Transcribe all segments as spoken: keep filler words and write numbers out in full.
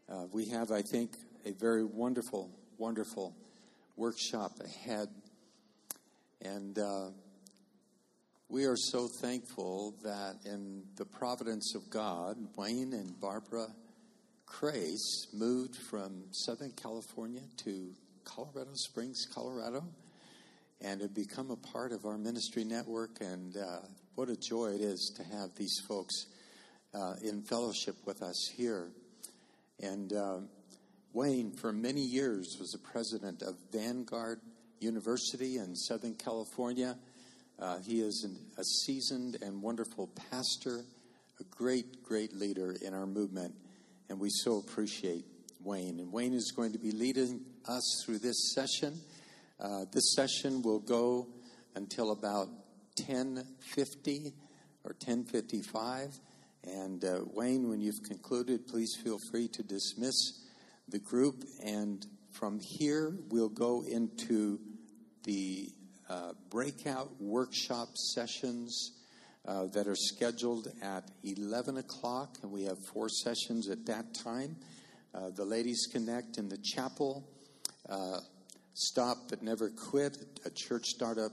Uh, we have, I think, a very wonderful, wonderful workshop ahead. And uh, we are so thankful that in the providence of God, Wayne and Barbara Crace moved from Southern California to Colorado Springs, Colorado, and have become a part of our ministry network. And uh, what a joy it is to have these folks uh, in fellowship with us here. And uh, Wayne, for many years, was the president of Vanguard University in Southern California. Uh, he is an, a seasoned and wonderful pastor, a great, great leader in our movement, and we so appreciate Wayne. And Wayne is going to be leading us through this session. Uh, this session will go until about ten fifty or ten fifty-five. And uh, Wayne, when you've concluded, please feel free to dismiss the group. And from here, we'll go into the uh, breakout workshop sessions uh, that are scheduled at eleven o'clock. And we have four sessions at that time. Uh, the Ladies Connect in the chapel. Uh, Stop But Never Quit, a church startup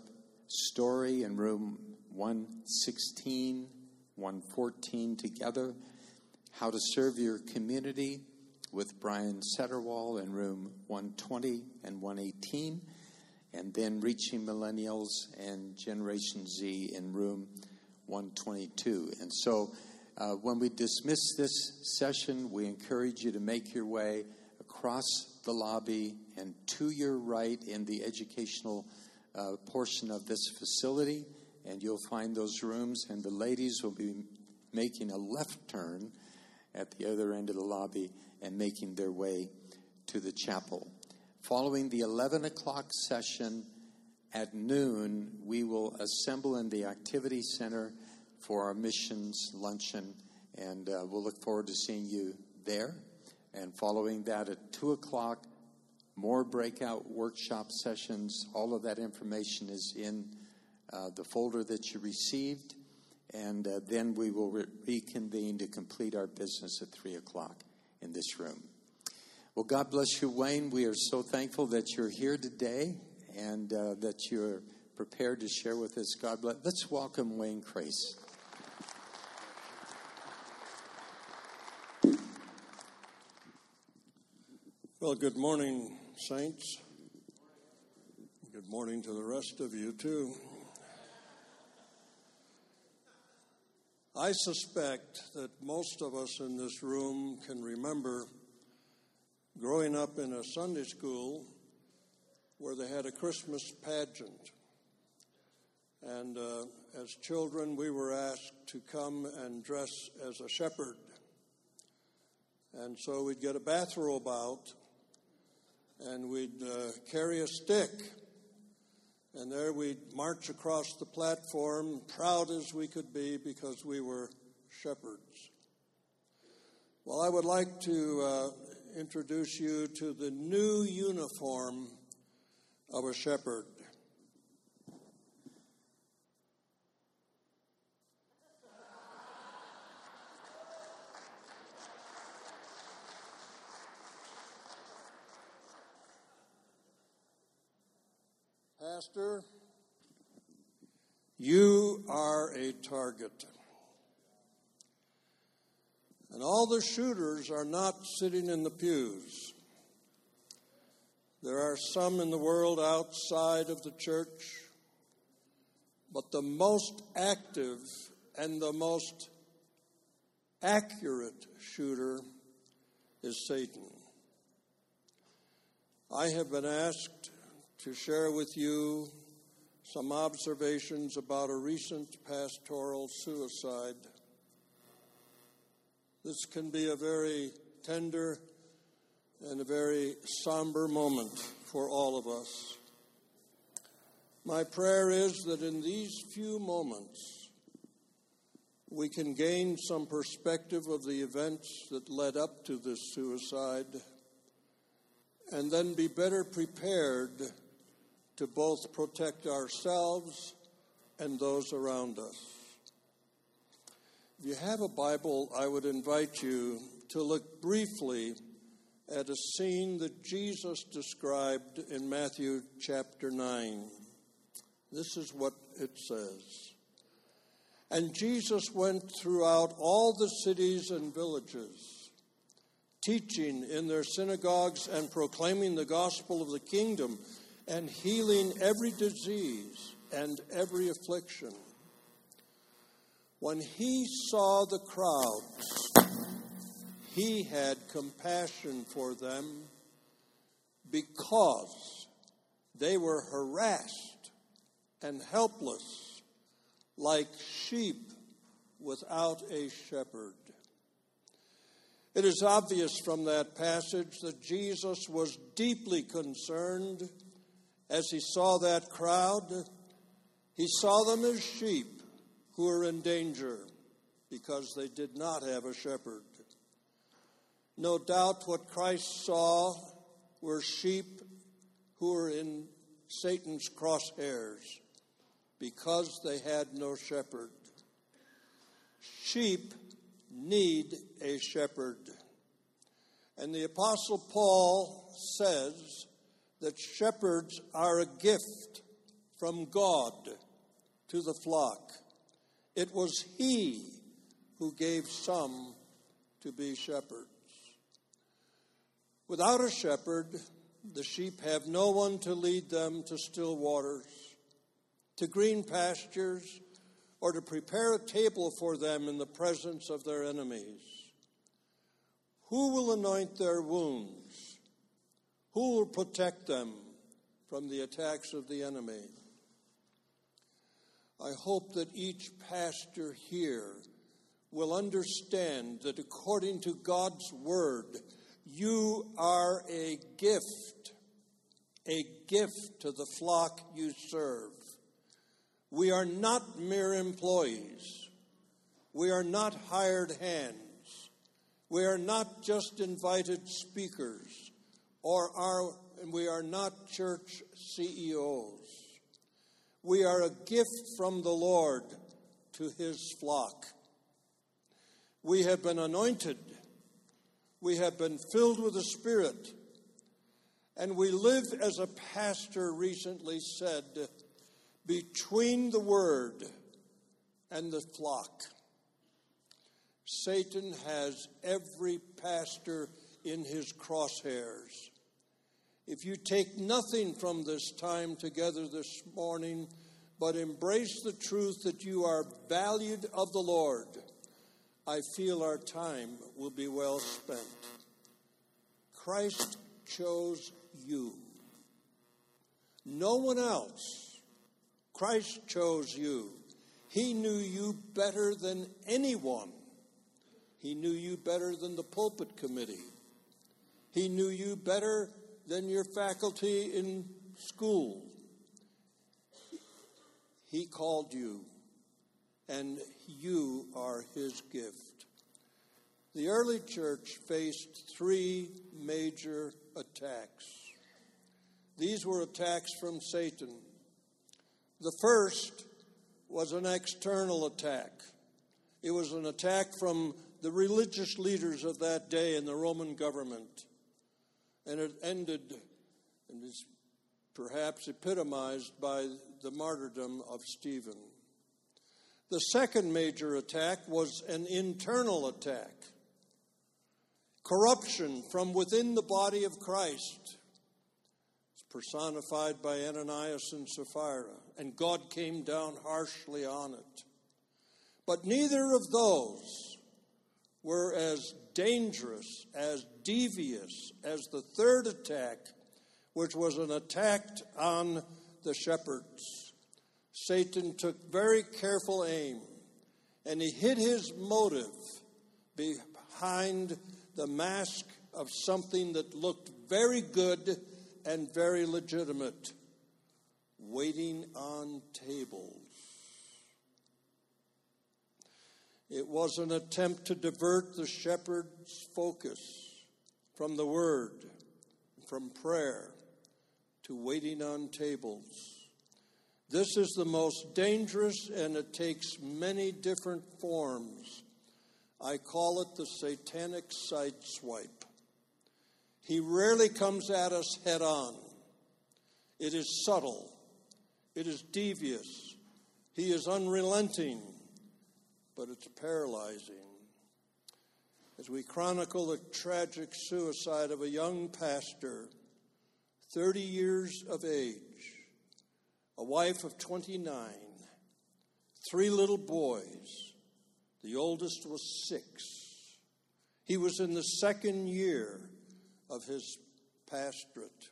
story in room one sixteen, one fourteen together. How to Serve Your Community with Brian Setterwall in room one twenty and one eighteen. And then Reaching Millennials and Generation Z in room one twenty-two. And so uh, when we dismiss this session, we encourage you to make your way across the lobby and to your right in the educational uh, portion of this facility, and you'll find those rooms, and the ladies will be making a left turn at the other end of the lobby and making their way to the chapel. Following the eleven o'clock session at noon, we will assemble in the activity center for our missions luncheon, and uh, we'll look forward to seeing you there. And following that at two o'clock, more breakout workshop sessions. All of that information is in uh, the folder that you received. And uh, then we will re- reconvene to complete our business at three o'clock in this room. Well, God bless you, Wayne. We are so thankful that you're here today and uh, that you're prepared to share with us. God bless. Let's welcome Wayne Crace. Well, good morning, saints. Good morning to the rest of you, too. I suspect that most of us in this room can remember growing up in a Sunday school where they had a Christmas pageant. And uh, as children, we were asked to come and dress as a shepherd. And so we'd get a bathrobe out, and we'd uh, carry a stick, and there we'd march across the platform, proud as we could be because we were shepherds. Well, I would like to uh, introduce you to the new uniform of a shepherd. Pastor, you are a target. And all the shooters are not sitting in the pews. There are some in the world outside of the church, but the most active and the most accurate shooter is Satan. I have been asked to share with you some observations about a recent pastoral suicide. This can be a very tender and a very somber moment for all of us. My prayer is that in these few moments, we can gain some perspective of the events that led up to this suicide, and then be better prepared to both protect ourselves and those around us. If you have a Bible, I would invite you to look briefly at a scene that Jesus described in Matthew chapter nine. This is what it says. And Jesus went throughout all the cities and villages, teaching in their synagogues and proclaiming the gospel of the kingdom and healing every disease and every affliction. When he saw the crowds, he had compassion for them because they were harassed and helpless like sheep without a shepherd. It is obvious from that passage that Jesus was deeply concerned as he saw that crowd. He saw them as sheep who were in danger because they did not have a shepherd. No doubt what Christ saw were sheep who were in Satan's crosshairs because they had no shepherd. Sheep need a shepherd. And the Apostle Paul says that shepherds are a gift from God to the flock. It was he who gave some to be shepherds. Without a shepherd, the sheep have no one to lead them to still waters, to green pastures, or to prepare a table for them in the presence of their enemies. Who will anoint their wounds? Who will protect them from the attacks of the enemy? I hope that each pastor here will understand that according to God's word, you are a gift, a gift to the flock you serve. We are not mere employees. We are not hired hands. We are not just invited speakers, or are, and we are not church C E Os. We are a gift from the Lord to his flock. We have been anointed. We have been filled with the Spirit. And we live, as a pastor recently said, between the Word and the flock. Satan has every pastor in his crosshairs. If you take nothing from this time together this morning, but embrace the truth that you are valued of the Lord, I feel our time will be well spent. Christ chose you. No one else. Christ chose you. He knew you better than anyone. He knew you better than the pulpit committee. He knew you better than your faculty in school. He called you, and you are his gift. The early church faced three major attacks. These were attacks from Satan. The first was an external attack. It was an attack from the religious leaders of that day in the Roman government. And it ended, and is perhaps epitomized by the martyrdom of Stephen. The second major attack was an internal attack. Corruption from within the body of Christ. It's personified by Ananias and Sapphira, and God came down harshly on it. But neither of those were as dangerous, as devious as the third attack, which was an attack on the shepherds. Satan took very careful aim, and he hid his motive behind the mask of something that looked very good and very legitimate: waiting on tables. It was an attempt to divert the shepherd's focus from the word, from prayer, to waiting on tables. This is the most dangerous, and it takes many different forms. I call it the satanic sideswipe. He rarely comes at us head on. It is subtle. It is devious. He is unrelenting, but it's paralyzing. As we chronicle the tragic suicide of a young pastor, thirty years of age, a wife of twenty-nine, three little boys, the oldest was six. He was in the second year of his pastorate.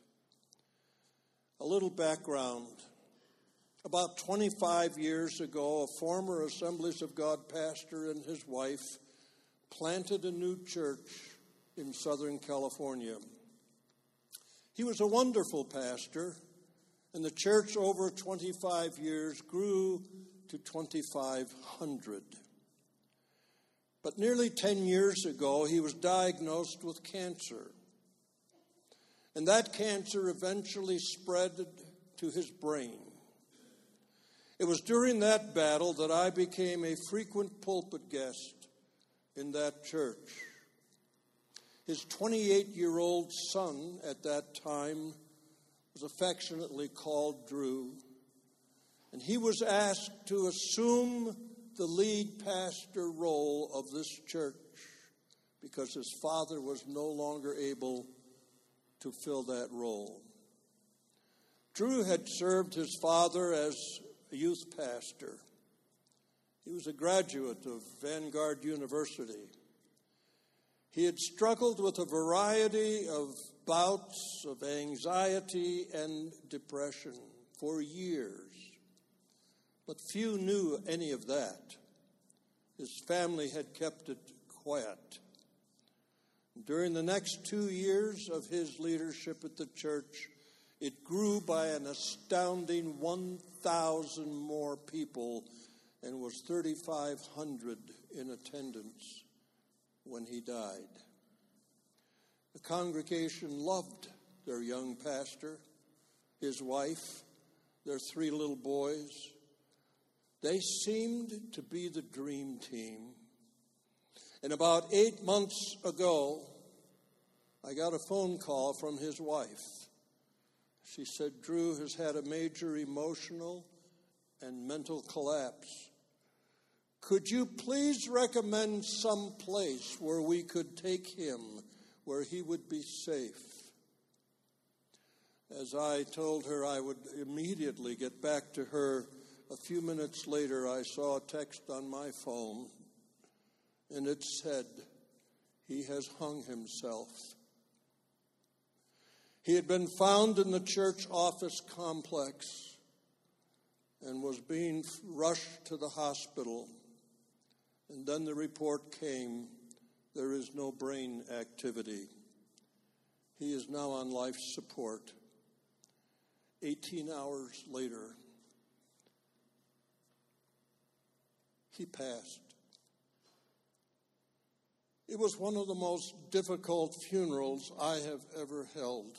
A little background. About twenty-five years ago, a former Assemblies of God pastor and his wife planted a new church in Southern California. He was a wonderful pastor, and the church over twenty-five years grew to twenty-five hundred. But nearly ten years ago, he was diagnosed with cancer. And that cancer eventually spread to his brain. It was during that battle that I became a frequent pulpit guest in that church. His twenty-eight-year-old son at that time was affectionately called Drew, and he was asked to assume the lead pastor role of this church because his father was no longer able to fill that role. Drew had served his father as a youth pastor. He was a graduate of Vanguard University. He had struggled with a variety of bouts of anxiety and depression for years, but few knew any of that. His family had kept it quiet. During the next two years of his leadership at the church, it grew by an astounding one thousand more people and was thirty-five hundred in attendance when he died. The congregation loved their young pastor, his wife, their three little boys. They seemed to be the dream team. And about eight months ago, I got a phone call from his wife. She said, Drew has had a major emotional and mental collapse. Could you please recommend some place where we could take him, where he would be safe? As I told her I would immediately get back to her, a few minutes later I saw a text on my phone, and it said, he has hung himself. He had been found in the church office complex and was being rushed to the hospital. And then the report came, there is no brain activity. He is now on life support. eighteen hours later, he passed. It was one of the most difficult funerals I have ever held.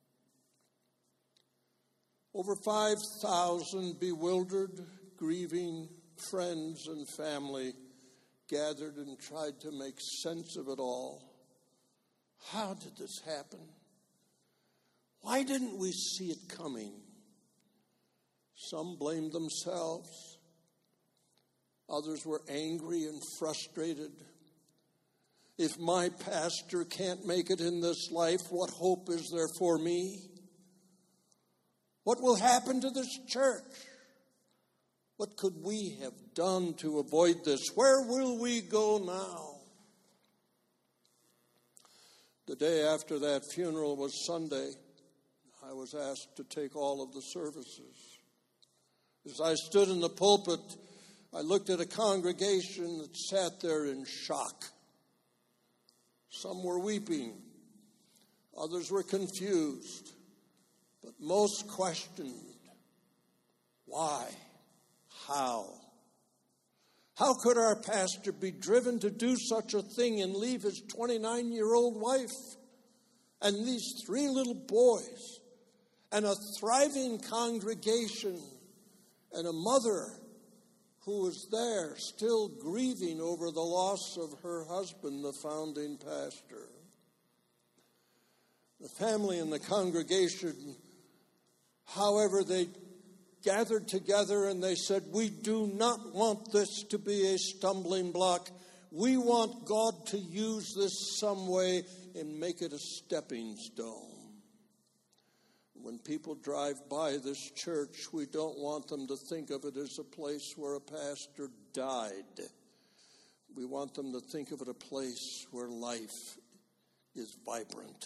Over five thousand bewildered, grieving friends and family gathered and tried to make sense of it all. How did this happen? Why didn't we see it coming? Some blamed themselves. Others were angry and frustrated. If my pastor can't make it in this life, what hope is there for me? What will happen to this church? What could we have done to avoid this? Where will we go now? The day after that funeral was Sunday. I was asked to take all of the services. As I stood in the pulpit, I looked at a congregation that sat there in shock. Some were weeping. Others were confused. But most questioned, why? How? How could our pastor be driven to do such a thing and leave his twenty-nine-year-old wife and these three little boys and a thriving congregation and a mother who was there still grieving over the loss of her husband, the founding pastor? The family and the congregation, however, they gathered together and they said, we do not want this to be a stumbling block. We want God to use this some way and make it a stepping stone. When people drive by this church, we don't want them to think of it as a place where a pastor died. We want them to think of it a place where life is vibrant.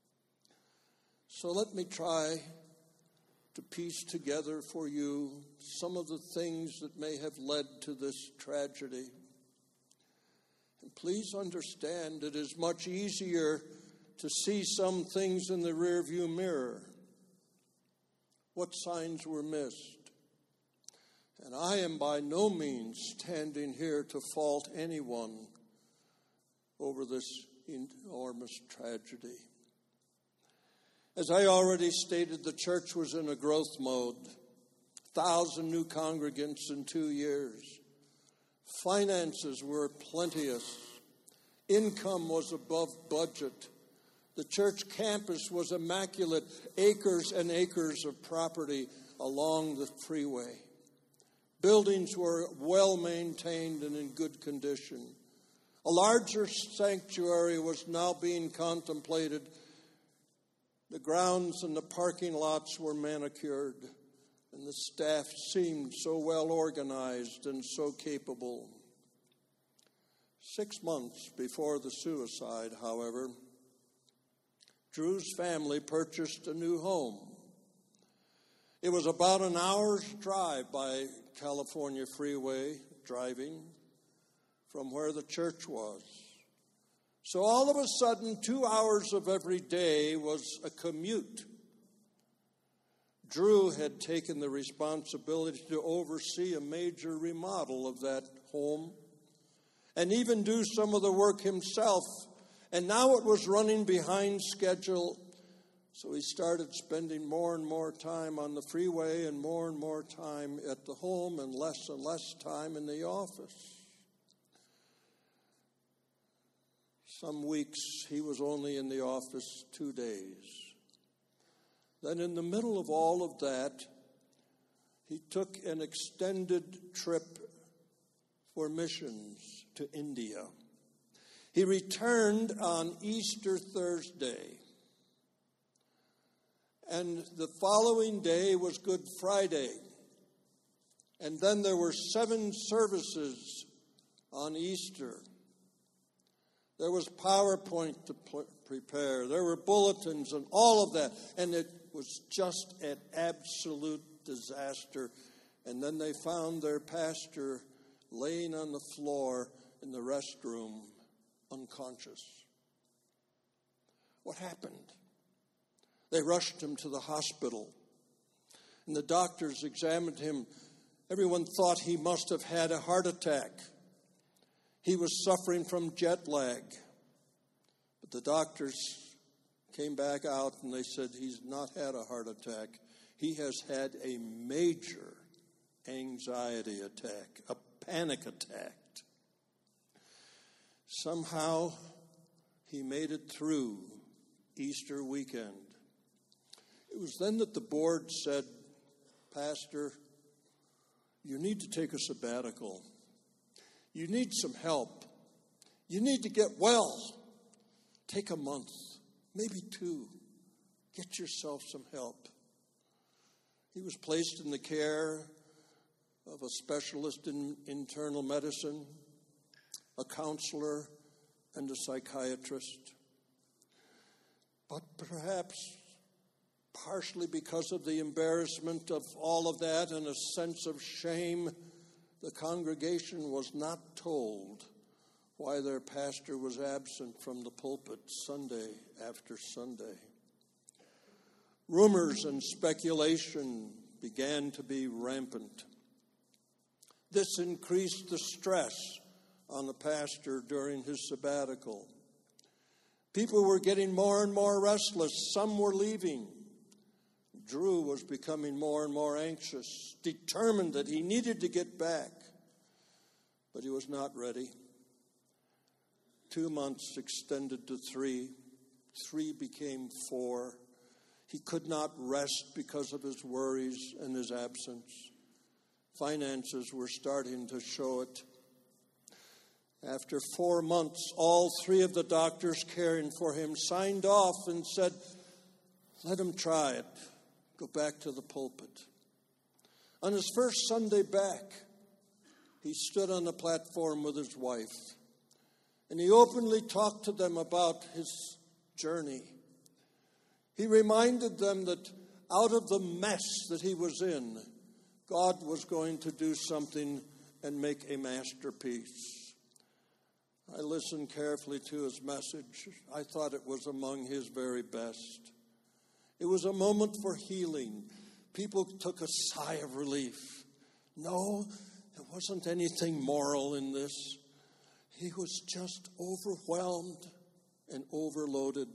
So let me try to piece together for you some of the things that may have led to this tragedy. And please understand, it is much easier to see some things in the rearview mirror. What signs were missed? And I am by no means standing here to fault anyone over this enormous tragedy. As I already stated, the church was in a growth mode. A thousand new congregants in two years. Finances were plenteous. Income was above budget. The church campus was immaculate, acres and acres of property along the freeway. Buildings were well maintained and in good condition. A larger sanctuary was now being contemplated. The grounds and the parking lots were manicured, and the staff seemed so well organized and so capable. Six months before the suicide, however, Drew's family purchased a new home. It was about an hour's drive by California Freeway driving from where the church was. So all of a sudden, two hours of every day was a commute. Drew had taken the responsibility to oversee a major remodel of that home and even do some of the work himself. And now it was running behind schedule, so he started spending more and more time on the freeway and more and more time at the home and less and less time in the office. Some weeks he was only in the office two days. Then in the middle of all of that, he took an extended trip for missions to India. He returned on Easter Thursday. And the following day was Good Friday. And then there were seven services on Easter. There was PowerPoint to pl- prepare. There were bulletins and all of that. And it was just an absolute disaster. And then they found their pastor laying on the floor in the restroom, unconscious. What happened? They rushed him to the hospital. And the doctors examined him. Everyone thought he must have had a heart attack. He was suffering from jet lag. But the doctors came back out and they said he's not had a heart attack. He has had a major anxiety attack, a panic attack. Somehow he made it through Easter weekend. It was then that the board said, Pastor, you need to take a sabbatical. You need some help. You need to get well. Take a month, maybe two. Get yourself some help. He was placed in the care of a specialist in internal medicine, a counselor, and a psychiatrist. But perhaps partially because of the embarrassment of all of that and a sense of shame, the congregation was not told why their pastor was absent from the pulpit Sunday after Sunday. Rumors and speculation began to be rampant. This increased the stress on the pastor during his sabbatical. People were getting more and more restless. Some were leaving. Drew was becoming more and more anxious, determined that he needed to get back. But he was not ready. Two months extended to three, Three became four. He could not rest because of his worries and his absence. Finances were starting to show it. After four months, all three of the doctors caring for him signed off and said, let him try it. Go back to the pulpit. On his first Sunday back, he stood on the platform with his wife, and he openly talked to them about his journey. He reminded them that out of the mess that he was in, God was going to do something and make a masterpiece. I listened carefully to his message. I thought it was among his very best. It was a moment for healing. People took a sigh of relief. No, there wasn't anything moral in this. He was just overwhelmed and overloaded.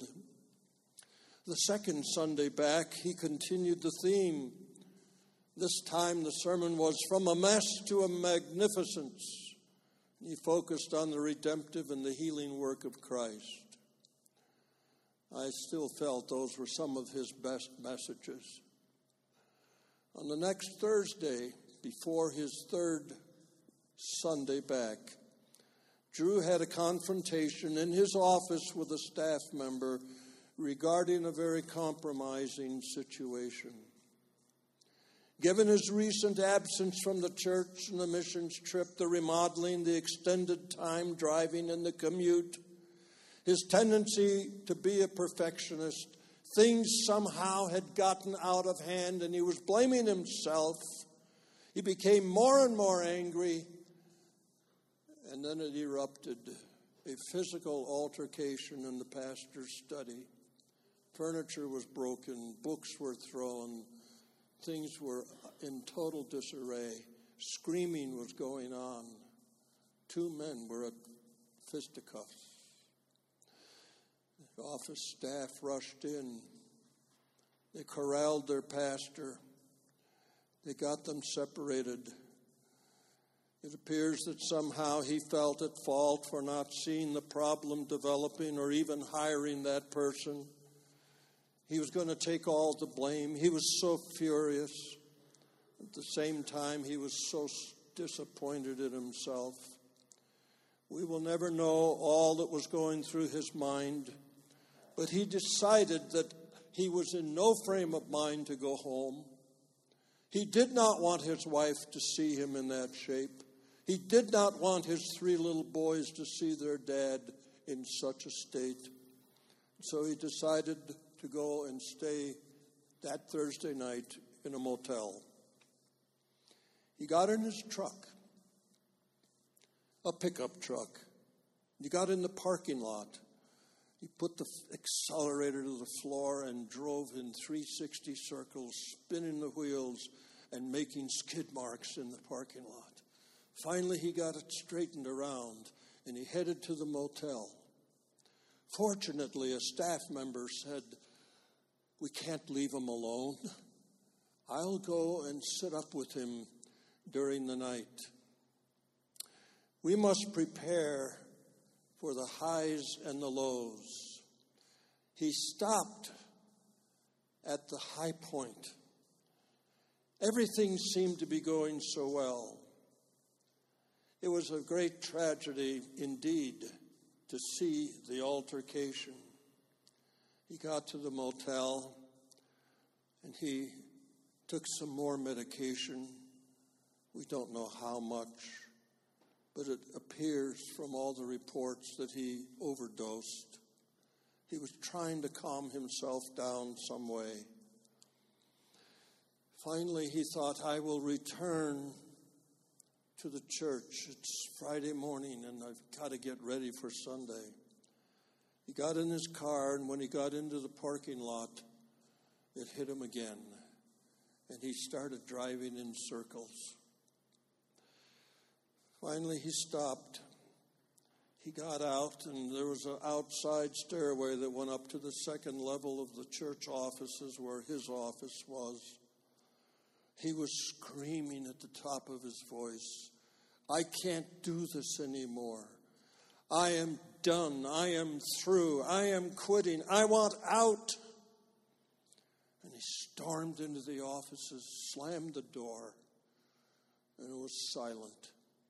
The second Sunday back, he continued the theme. This time the sermon was from a mess to a magnificence. He focused on the redemptive and the healing work of Christ. I still felt those were some of his best messages. On the next Thursday, before his third Sunday back, Drew had a confrontation in his office with a staff member regarding a very compromising situation. Given his recent absence from the church and the missions trip, the remodeling, the extended time driving and the commute, his tendency to be a perfectionist, things somehow had gotten out of hand and he was blaming himself. He became more and more angry, and then it erupted, a physical altercation in the pastor's study. Furniture was broken, books were thrown, things were in total disarray. Screaming was going on. Two men were at fisticuffs. The office staff rushed in. They corralled their pastor. They got them separated. It appears that somehow he felt at fault for not seeing the problem developing or even hiring that person. He was going to take all the blame. He was so furious. At the same time, he was so disappointed in himself. We will never know all that was going through his mind, but he decided that he was in no frame of mind to go home. He did not want his wife to see him in that shape. He did not want his three little boys to see their dad in such a state. So he decided to go and stay that Thursday night in a motel. He got in his truck, a pickup truck. He got in the parking lot. He put the accelerator to the floor and drove in three sixty circles, spinning the wheels and making skid marks in the parking lot. Finally, he got it straightened around, and he headed to the motel. Fortunately, a staff member said, "We can't leave him alone. I'll go and sit up with him during the night." We must prepare for the highs and the lows. He stopped at the high point. Everything seemed to be going so well. It was a great tragedy indeed to see the altercation. He got to the motel and he took some more medication. We don't know how much, but it appears from all the reports that he overdosed. He was trying to calm himself down some way. Finally, he thought, I will return to the church. It's Friday morning and I've got to get ready for Sunday. He got in his car, and when he got into the parking lot, it hit him again. And he started driving in circles. Finally, he stopped. He got out, and there was an outside stairway that went up to the second level of the church offices where his office was. He was screaming at the top of his voice, "I can't do this anymore. I am done. I am through. I am quitting. I want out. And he stormed into the offices, slammed the door, and it was silent.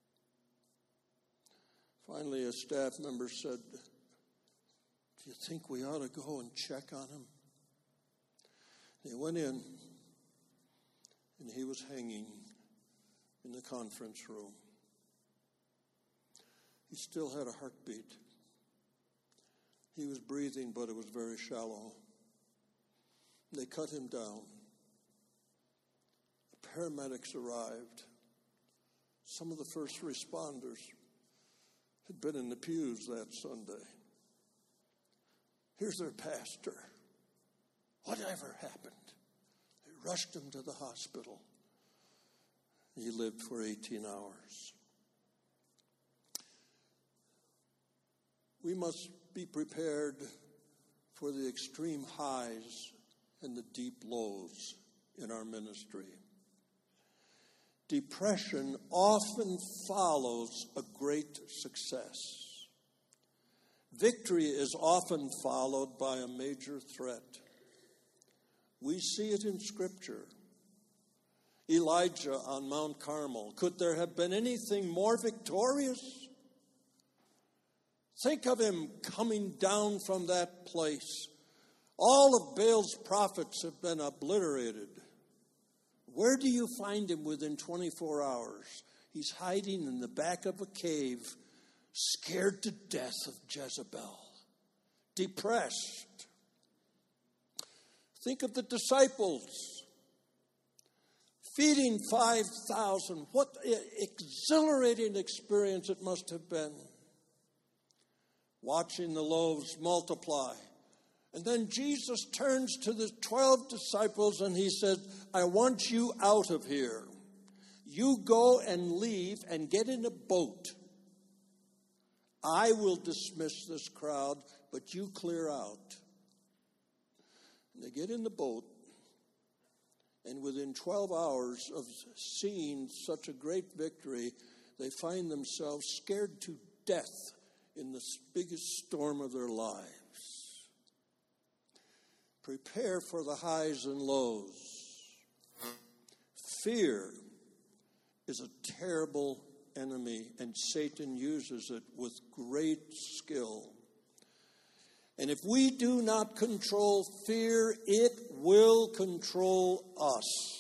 Finally, a staff member said, "Do you think we ought to go and check on him?" They went in, and he was hanging in the conference room. He still had a heartbeat. He was breathing, but it was very shallow. They cut him down. The paramedics arrived. Some of the first responders had been in the pews that Sunday. Here's their pastor. Whatever happened? They rushed him to the hospital. He lived for eighteen hours. We must be prepared for the extreme highs and the deep lows in our ministry. Depression often follows a great success. Victory is often followed by a major threat. We see it in Scripture. Elijah on Mount Carmel. Could there have been anything more victorious? Think of him coming down from that place. All of Baal's prophets have been obliterated. Where do you find him within twenty-four hours? He's hiding in the back of a cave, scared to death of Jezebel, depressed. Think of the disciples feeding five thousand. What exhilarating experience it must have been. Watching the loaves multiply. And then Jesus turns to the twelve disciples and he says, I want you out of here. You go and leave and get in a boat. I will dismiss this crowd, but you clear out. And they get in the boat, and within twelve hours of seeing such a great victory, they find themselves scared to death in the biggest storm of their lives. Prepare for the highs and lows. Fear is a terrible enemy, and Satan uses it with great skill. And if we do not control fear, it will control us.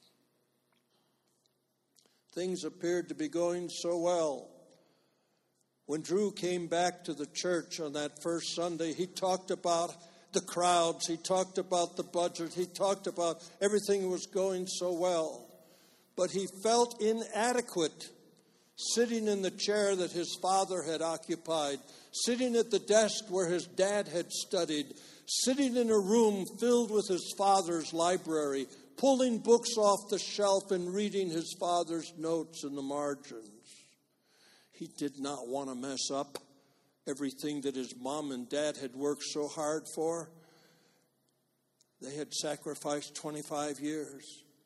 Things appeared to be going so well. When Drew came back to the church on that first Sunday, he talked about the crowds, he talked about the budget, he talked about everything was going so well. But he felt inadequate sitting in the chair that his father had occupied, sitting at the desk where his dad had studied, sitting in a room filled with his father's library, pulling books off the shelf and reading his father's notes in the margins. He did not want to mess up everything that his mom and dad had worked so hard for. They had sacrificed twenty-five years.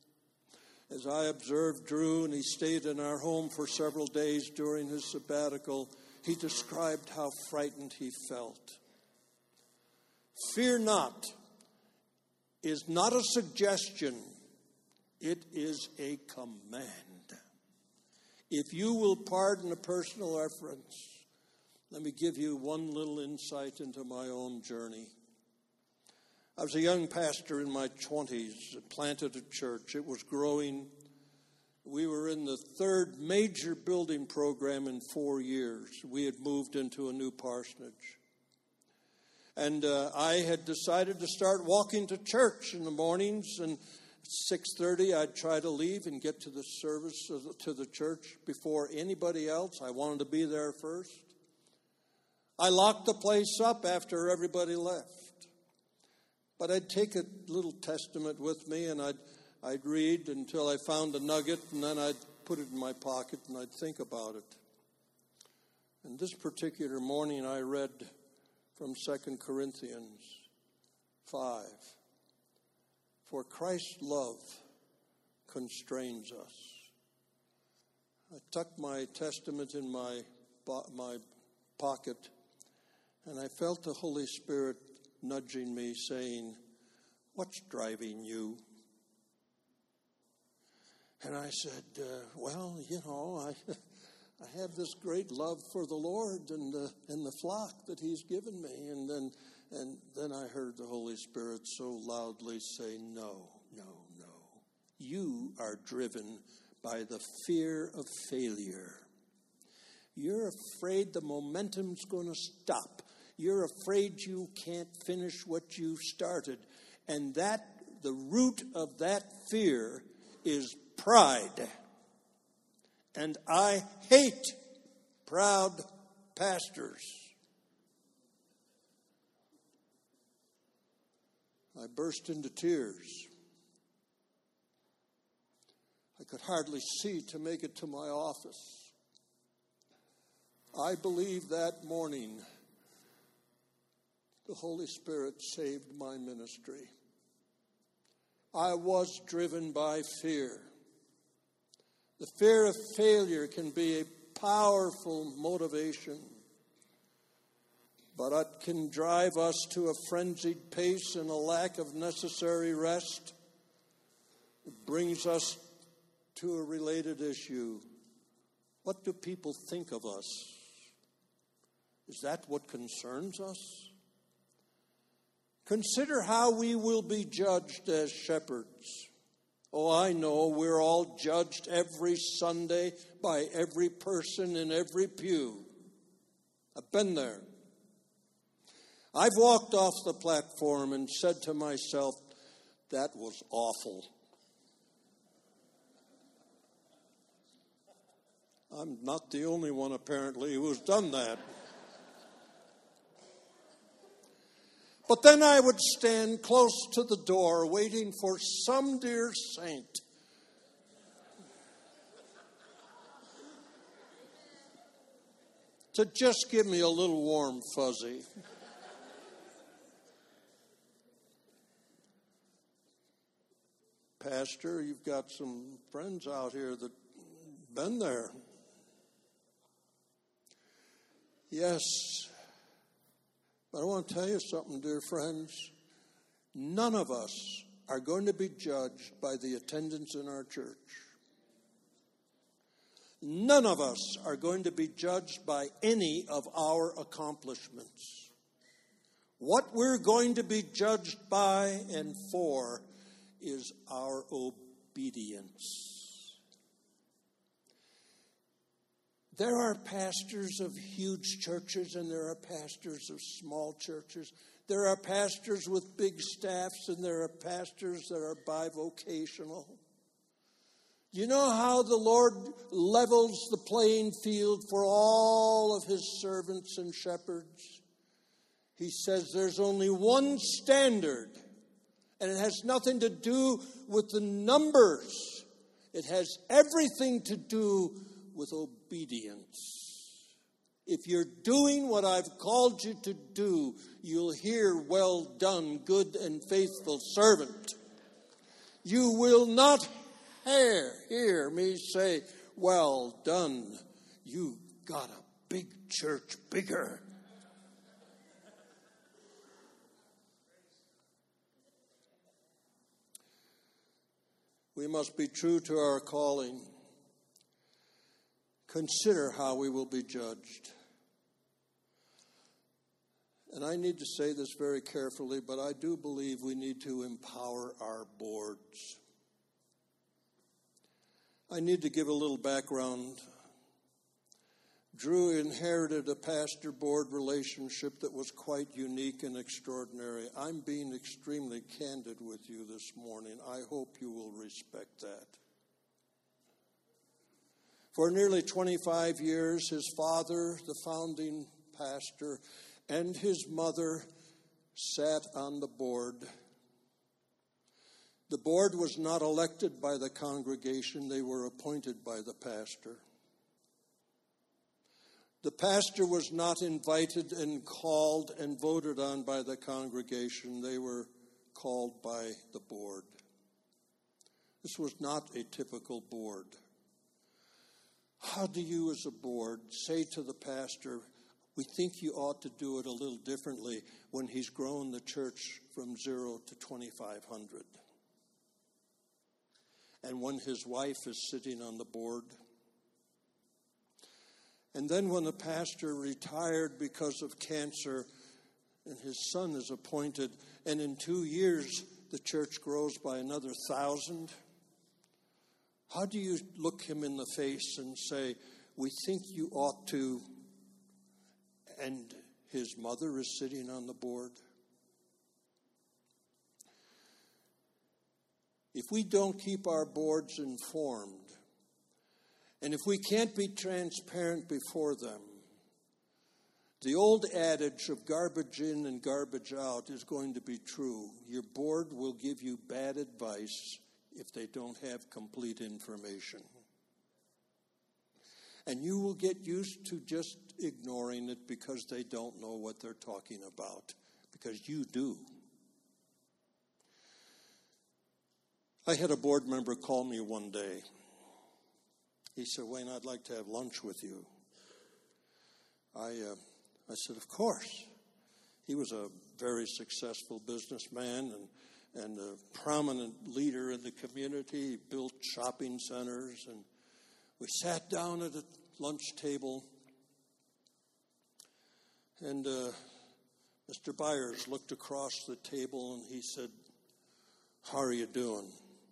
As I observed Drew, and he stayed in our home for several days during his sabbatical, he described how frightened he felt. Fear not is not a suggestion. It is a command. If you will pardon a personal reference, let me give you one little insight into my own journey. I was a young pastor in my twenties, planted a church. It was growing. We were in the third major building program in four years. We had moved into a new parsonage. And uh, I had decided to start walking to church in the mornings, and at six thirty I'd try to leave and get to the service, to the church before anybody else. I wanted to be there first. I locked the place up after everybody left. But I'd take a little testament with me, and I'd, I'd read until I found a nugget, and then I'd put it in my pocket, and I'd think about it. And this particular morning, I read from Second Corinthians five. For Christ's love constrains us. I tucked my testament in my, my pocket, and I felt the Holy Spirit nudging me, saying, "What's driving you?" And I said, uh, well, you know, I I have this great love for the Lord and the, and the flock that he's given me. And then, and then I heard the Holy Spirit so loudly say, no, no, no. You are driven by the fear of failure. You're afraid the momentum's going to stop. You're afraid you can't finish what you started. And that, the root of that fear is pride. And I hate proud pastors. I burst into tears. I could hardly see to make it to my office. I believe that morning the Holy Spirit saved my ministry. I was driven by fear. The fear of failure can be a powerful motivation, but it can drive us to a frenzied pace and a lack of necessary rest. It brings us to a related issue. What do people think of us? Is that what concerns us? Consider how we will be judged as shepherds. Oh, I know we're all judged every Sunday by every person in every pew. I've been there. I've walked off the platform and said to myself, that was awful. I'm not the only one, apparently, who has done that. But then I would stand close to the door waiting for some dear saint to just give me a little warm fuzzy. Pastor, you've got some friends out here that been there. Yes. But I want to tell you something, dear friends. None of us are going to be judged by the attendance in our church. None of us are going to be judged by any of our accomplishments. What we're going to be judged by and for is our obedience. There are pastors of huge churches and there are pastors of small churches. There are pastors with big staffs and there are pastors that are bivocational. You know how the Lord levels the playing field for all of his servants and shepherds? He says there's only one standard, and it has nothing to do with the numbers. It has everything to do with obedience. If you're doing what I've called you to do, you'll hear, well done, good and faithful servant. You will not hear, hear me say, well done, you got a big church bigger. We must be true to our calling. Consider how we will be judged. And I need to say this very carefully, but I do believe we need to empower our boards. I need to give a little background. Drew inherited a pastor board relationship that was quite unique and extraordinary. I'm being extremely candid with you this morning. I hope you will respect that. For nearly twenty-five years, his father, the founding pastor, and his mother sat on the board. The board was not elected by the congregation. They were appointed by the pastor. The pastor was not invited and called and voted on by the congregation. They were called by the board. This was not a typical board. How do you as a board say to the pastor, We think you ought to do it a little differently when he's grown the church from zero to twenty-five hundred. And when his wife is sitting on the board. And then when the pastor retired because of cancer and his son is appointed, and in two years the church grows by another thousand. How do you look him in the face and say, we think you ought to, and his mother is sitting on the board? If we don't keep our boards informed, and if we can't be transparent before them, the old adage of garbage in and garbage out is going to be true. Your board will give you bad advice if they don't have complete information. And you will get used to just ignoring it because they don't know what they're talking about, because you do. I had a board member call me one day. He said, Wayne, I'd like to have lunch with you. I, uh, I said, of course. He was a very successful businessman and, and a prominent leader in the community. He built shopping centers, and we sat down at a lunch table, and uh, Mister Byers looked across the table and he said, how are you doing?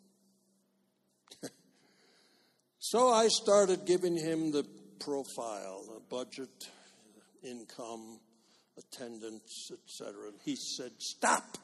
So I started giving him the profile, the budget, income, attendance, et cetera. And he said, stop.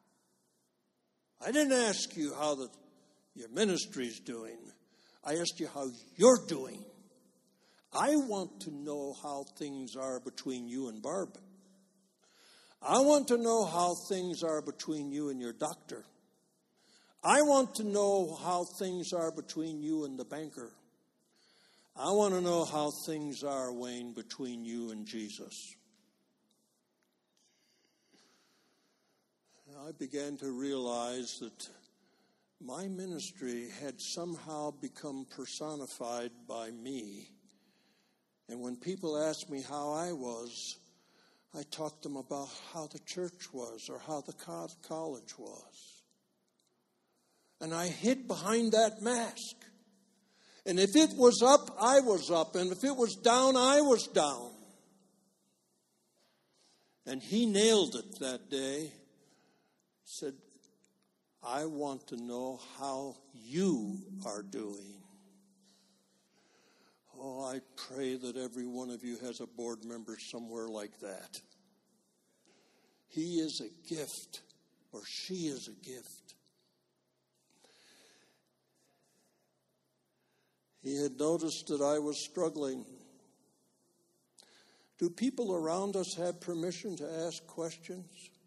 I didn't ask you how the, your ministry's doing. I asked you how you're doing. I want to know how things are between you and Barb. I want to know how things are between you and your doctor. I want to know how things are between you and the banker. I want to know how things are, Wayne, between you and Jesus. I began to realize that my ministry had somehow become personified by me. And when people asked me how I was, I talked to them about how the church was or how the college was. And I hid behind that mask. And if it was up, I was up. And if it was down, I was down. And he nailed it that day. He said, I want to know how you are doing. Oh, I pray that every one of you has a board member somewhere like that. He is a gift, or she is a gift. He had noticed that I was struggling. Do people around us have permission to ask questions?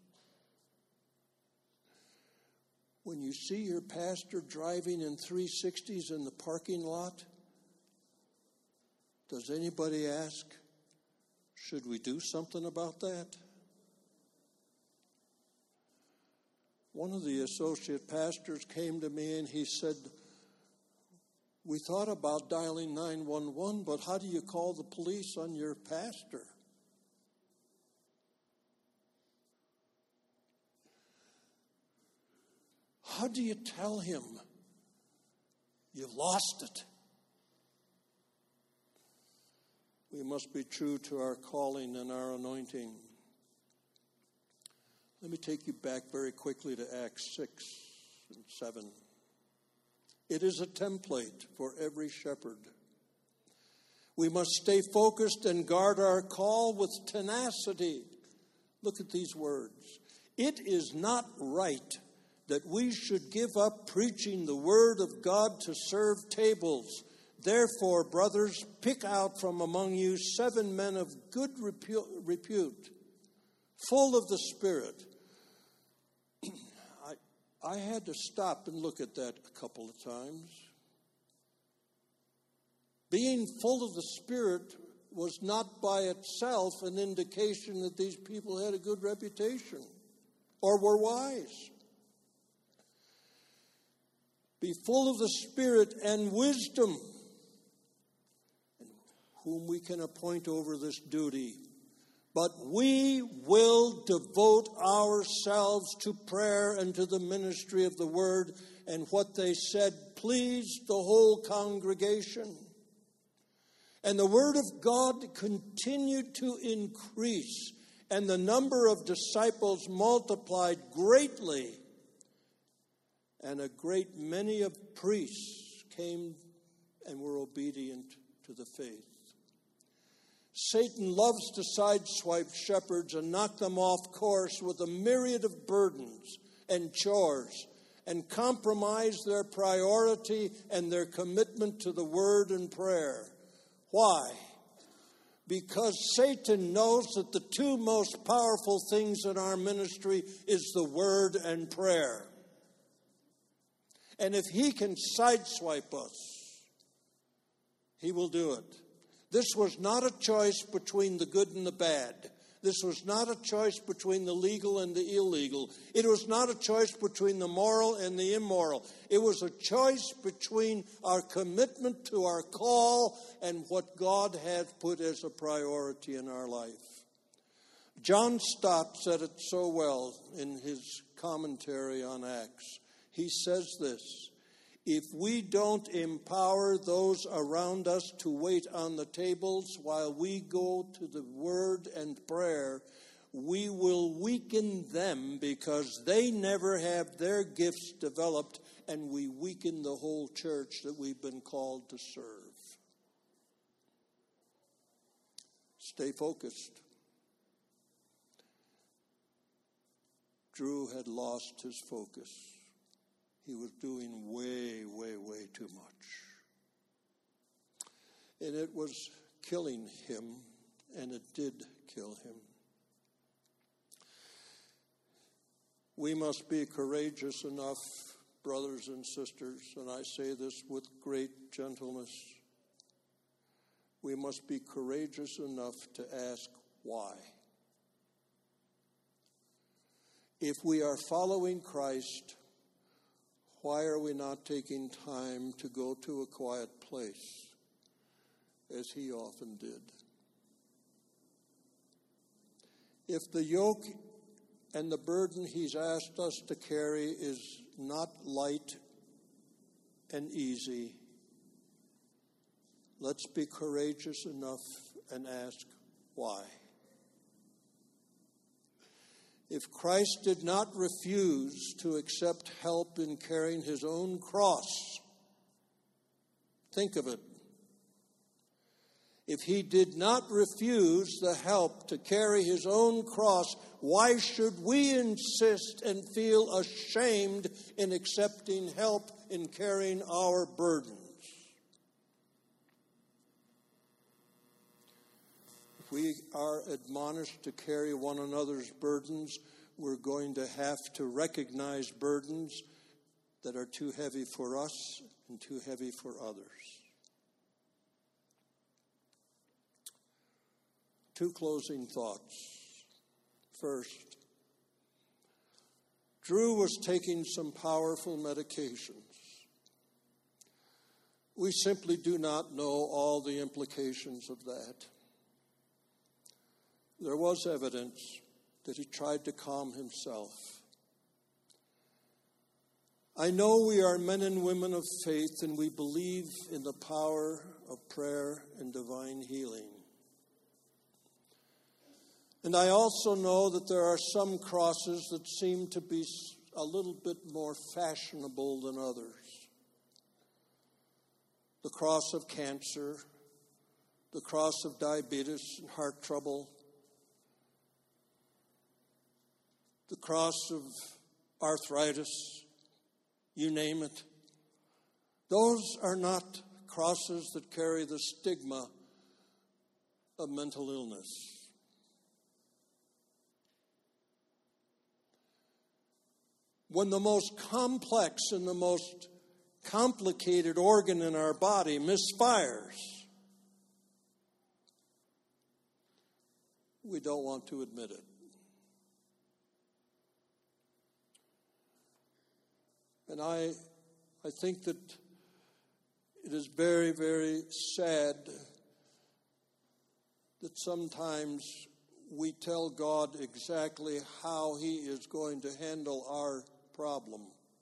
When you see your pastor driving in three sixties in the parking lot, does anybody ask, should we do something about that? One of the associate pastors came to me and he said, we thought about dialing nine one one, but how do you call the police on your pastor? How do you tell him you've lost it? We must be true to our calling and our anointing. Let me take you back very quickly to Acts six and seven. It is a template for every shepherd. We must stay focused and guard our call with tenacity. Look at these words. It is not right that we should give up preaching the word of God to serve tables. Therefore, brothers, pick out from among you seven men of good repute, full of the Spirit. I, I had to stop and look at that a couple of times. Being full of the Spirit was not by itself an indication that these people had a good reputation or were wise. Be full of the Spirit and wisdom, whom we can appoint over this duty. But we will devote ourselves to prayer and to the ministry of the word. And what they said pleased the whole congregation. And the word of God continued to increase, and the number of disciples multiplied greatly. And a great many of priests came and were obedient to the faith. Satan loves to sideswipe shepherds and knock them off course with a myriad of burdens and chores and compromise their priority and their commitment to the word and prayer. Why? Because Satan knows that the two most powerful things in our ministry is the word and prayer. And if he can sideswipe us, he will do it. This was not a choice between the good and the bad. This was not a choice between the legal and the illegal. It was not a choice between the moral and the immoral. It was a choice between our commitment to our call and what God had put as a priority in our life. John Stott said it so well in his commentary on Acts. He says this: if we don't empower those around us to wait on the tables while we go to the word and prayer, we will weaken them because they never have their gifts developed, and we weaken the whole church that we've been called to serve. Stay focused. Drew had lost his focus. He was doing way, way, way too much. And it was killing him, and it did kill him. We must be courageous enough, brothers and sisters, and I say this with great gentleness. We must be courageous enough to ask why. If we are following Christ, why are we not taking time to go to a quiet place, as he often did? If the yoke and the burden he's asked us to carry is not light and easy, let's be courageous enough and ask why. If Christ did not refuse to accept help in carrying his own cross, think of it. If he did not refuse the help to carry his own cross, why should we insist and feel ashamed in accepting help in carrying our burdens? If we are admonished to carry one another's burdens, we're going to have to recognize burdens that are too heavy for us and too heavy for others. Two closing thoughts. First, Drew was taking some powerful medications. We simply do not know all the implications of that. There was evidence that he tried to calm himself. I know we are men and women of faith, and we believe in the power of prayer and divine healing. And I also know that there are some crosses that seem to be a little bit more fashionable than others. The cross of cancer, the cross of diabetes and heart trouble, the cross of arthritis, you name it. Those are not crosses that carry the stigma of mental illness. When the most complex and the most complicated organ in our body misfires, we don't want to admit it. And I, I think that it is very, very sad that sometimes we tell God exactly how he is going to handle our problem.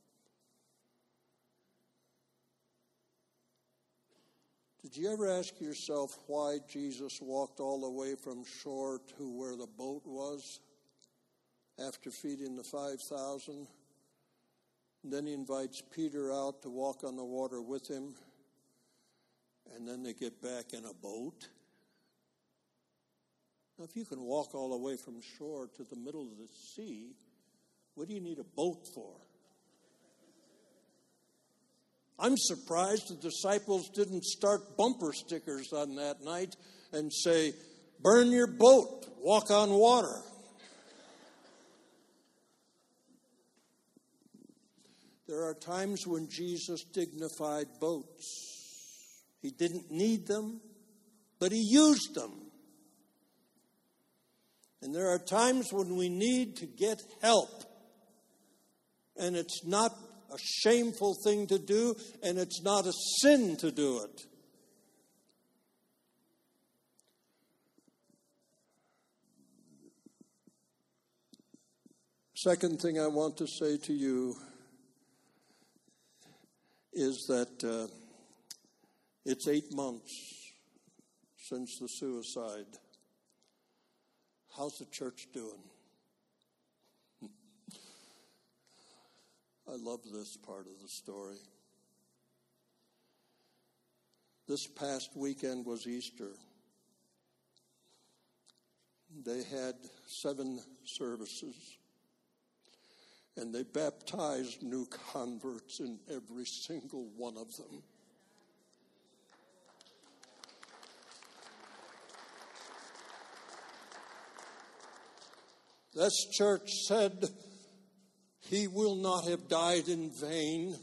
Did you ever ask yourself why Jesus walked all the way from shore to where the boat was after feeding the five thousand? Then he invites Peter out to walk on the water with him, and then they get back in a boat. Now, if you can walk all the way from shore to the middle of the sea, what do you need a boat for? I'm surprised the disciples didn't start bumper stickers on that night and say, "Burn your boat, walk on water." There are times when Jesus dignified boats. He didn't need them, but he used them. And there are times when we need to get help. And it's not a shameful thing to do, and it's not a sin to do it. Second thing I want to say to you is that uh, it's eight months since the suicide. How's the church doing? I love this part of the story. This past weekend was Easter. They had seven services, and they baptized new converts in every single one of them. This church said, "He will not have died in vain."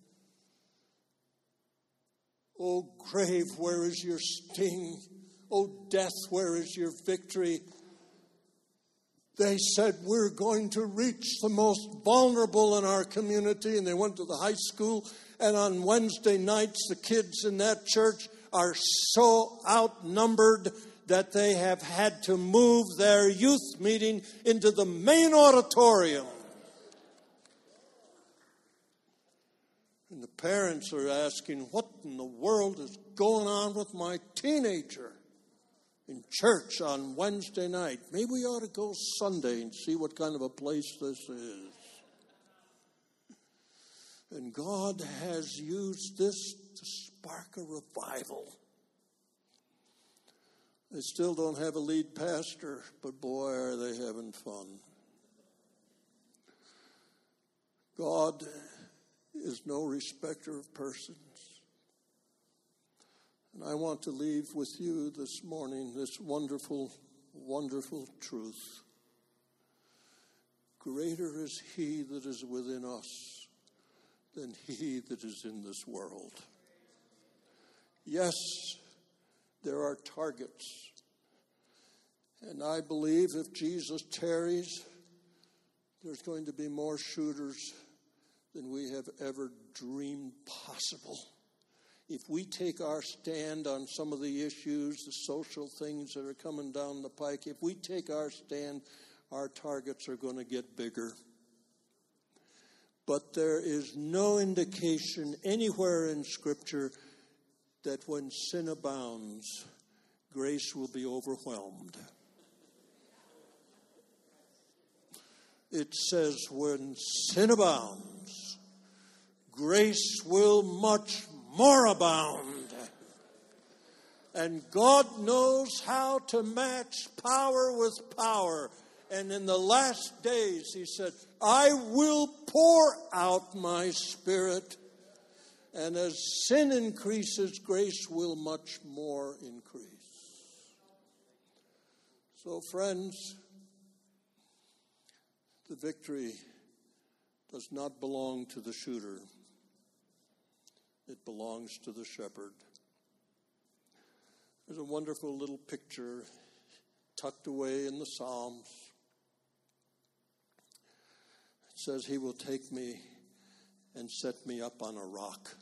O grave, where is your sting? O death, where is your victory? They said, "We're going to reach the most vulnerable in our community." And they went to the high school. And on Wednesday nights, the kids in that church are so outnumbered that they have had to move their youth meeting into the main auditorium. And the parents are asking, what in the world is going on with my teenager in church on Wednesday night? Maybe we ought to go Sunday and see what kind of a place this is. And God has used this to spark a revival. They still don't have a lead pastor, but boy, are they having fun. God is no respecter of persons. And I want to leave with you this morning this wonderful, wonderful truth. Greater is he that is within us than he that is in this world. Yes, there are targets. And I believe if Jesus tarries, there's going to be more shooters than we have ever dreamed possible. If we take our stand on some of the issues, the social things that are coming down the pike, if we take our stand, our targets are going to get bigger. But there is no indication anywhere in Scripture that when sin abounds, grace will be overwhelmed. It says when sin abounds, grace will much more abound. And God knows how to match power with power. And in the last days, he said, I will pour out my Spirit. And as sin increases, grace will much more increase. So, friends, the victory does not belong to the shooter. It belongs to the shepherd. There's a wonderful little picture tucked away in the Psalms. It says, he will take me and set me up on a rock.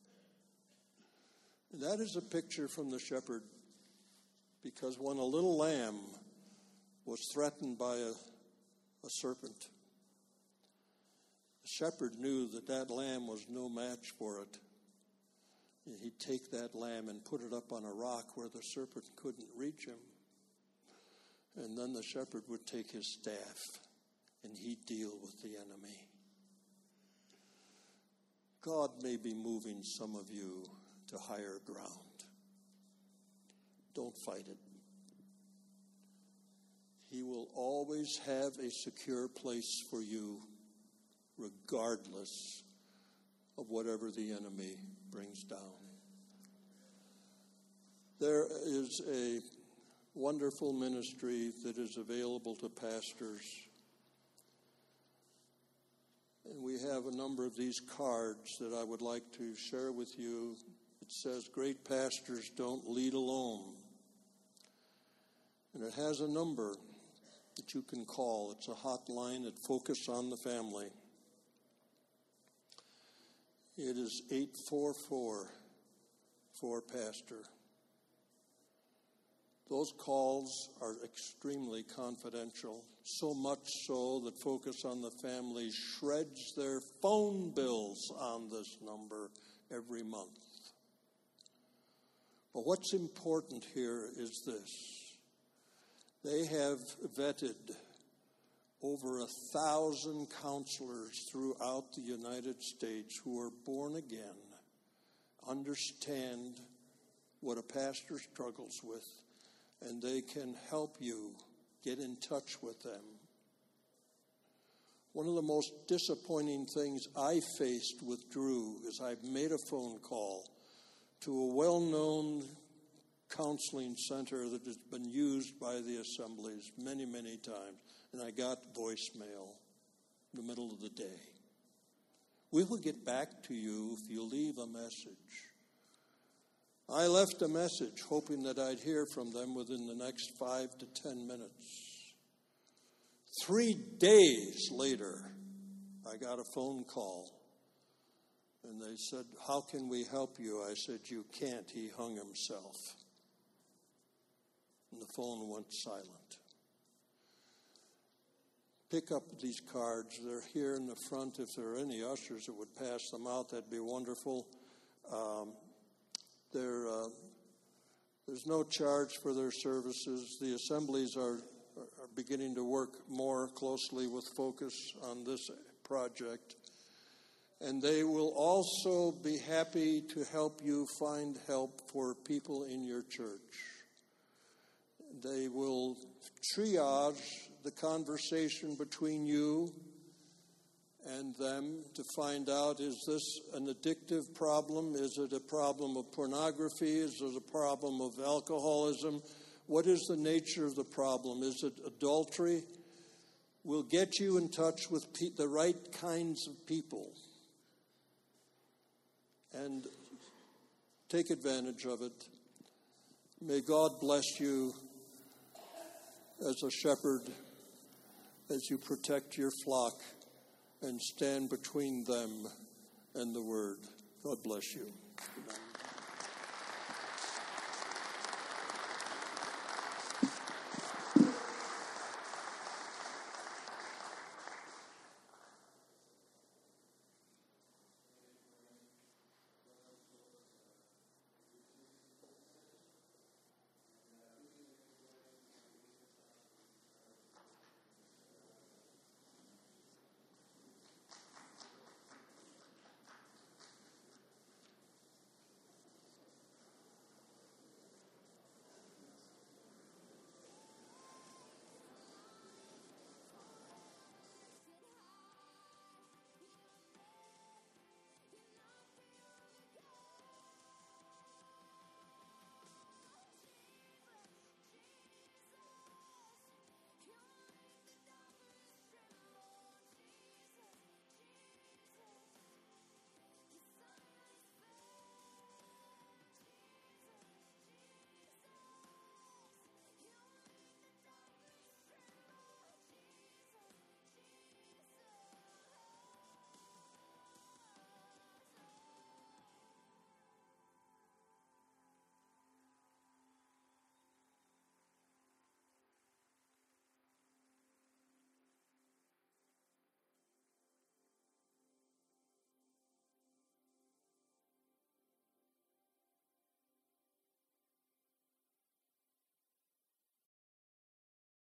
And that is a picture from the shepherd, because when a little lamb was threatened by a, a serpent. The shepherd knew that that lamb was no match for it. He'd take that lamb and put it up on a rock where the serpent couldn't reach him. And then the shepherd would take his staff and he'd deal with the enemy. God may be moving some of you to higher ground. Don't fight it. He will always have a secure place for you, regardless of whatever the enemy brings down. There is a wonderful ministry that is available to pastors. And we have a number of these cards that I would like to share with you. It says, "Great pastors don't lead alone." And it has a number that you can call. It's a hotline that focuses on the family. It is eight four four, four pastor. Those calls are extremely confidential, so much so that Focus on the Family shreds their phone bills on this number every month. But what's important here is this. They have vetted over a thousand counselors throughout the United States who are born again, understand what a pastor struggles with, and they can help you get in touch with them. One of the most disappointing things I faced with Drew is I made a phone call to a well-known counseling center that has been used by the assemblies many, many times, and I got voicemail in the middle of the day. "We will get back to you if you leave a message." I left a message hoping that I'd hear from them within the next five to ten minutes. Three days later, I got a phone call, and they said, "How can we help you?" I said, "You can't. He hung himself." And the phone went silent. Pick up these cards. They're here in the front. If there are any ushers that would pass them out, that'd be wonderful. Um, There, uh, there's no charge for their services. The assemblies are, are beginning to work more closely with Focus on this project. And they will also be happy to help you find help for people in your church. They will triage the conversation between you and them to find out, is this an addictive problem? Is it a problem of pornography? Is it a problem of alcoholism? What is the nature of the problem? Is it adultery? We'll get you in touch with pe- the right kinds of people. And take advantage of it. May God bless you as a shepherd, as you protect your flock and stand between them and the Word. God bless you.